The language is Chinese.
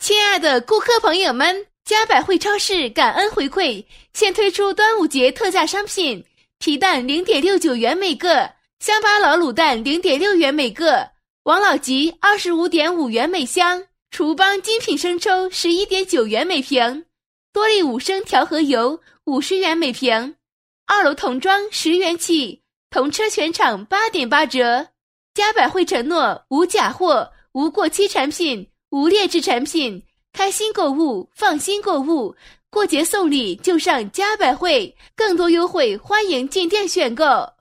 亲爱的顾客朋友们，家百汇超市感恩回馈，现推出端午节特价商品：皮蛋 0.69 元每个，乡巴佬卤蛋 0.6 元每个，王老吉 25.5 元每箱，厨邦精品生抽 11.9 元每瓶，多利5升调和油50元每瓶，2楼童装10元起，童车全场 8.8 折。家百汇承诺无假货、无过期产品、无劣质产品，开心购物，放心购物，过节送礼就上家百汇，更多优惠欢迎进店选购。